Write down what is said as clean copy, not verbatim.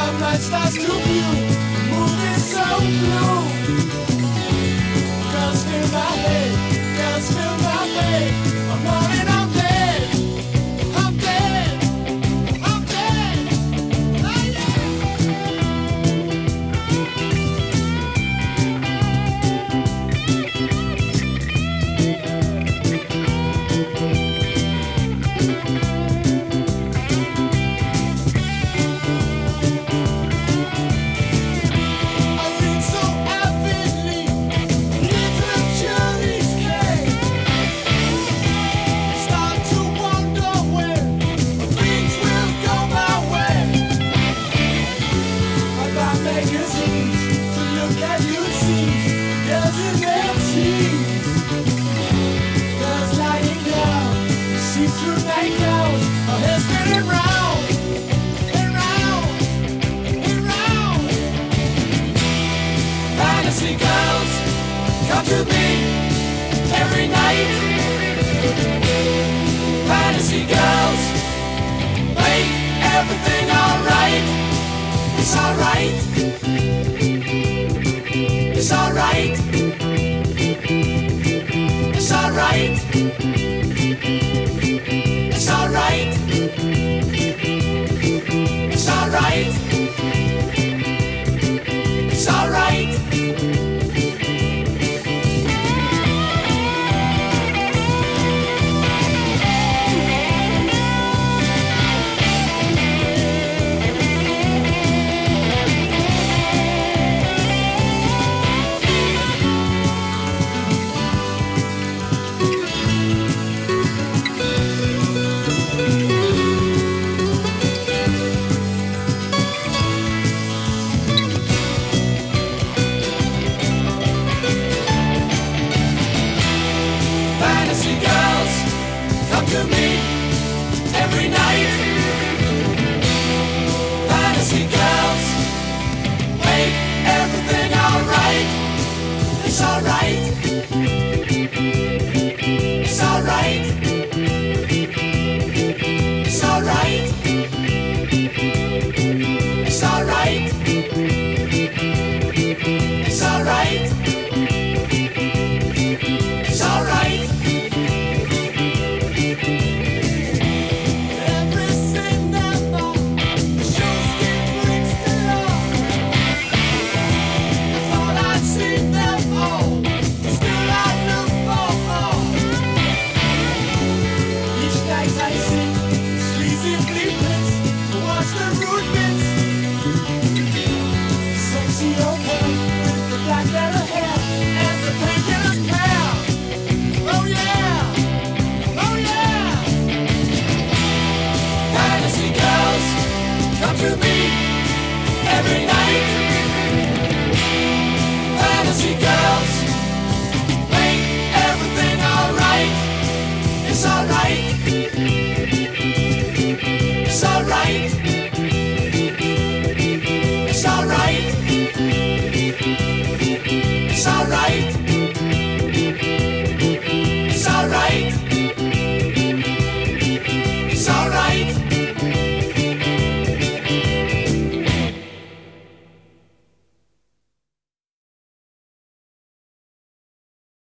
sunlight starts to view, moving so blue. Girls fill my bed, girls fill my bed. I'm running, I'm dead, I'm dead, I'm dead. Oh, I read so avidly literature's cave. Start to wonder when things will go my way. I buy magazines to look at new scenes. Girls in their teens, girls lying down, see through night gowns. Her hair spinning round and round and round. Fantasy girls come to me every night. Fantasy girls make everything alright. It's alright. It's alright. It's alright. It's alright. It's alright.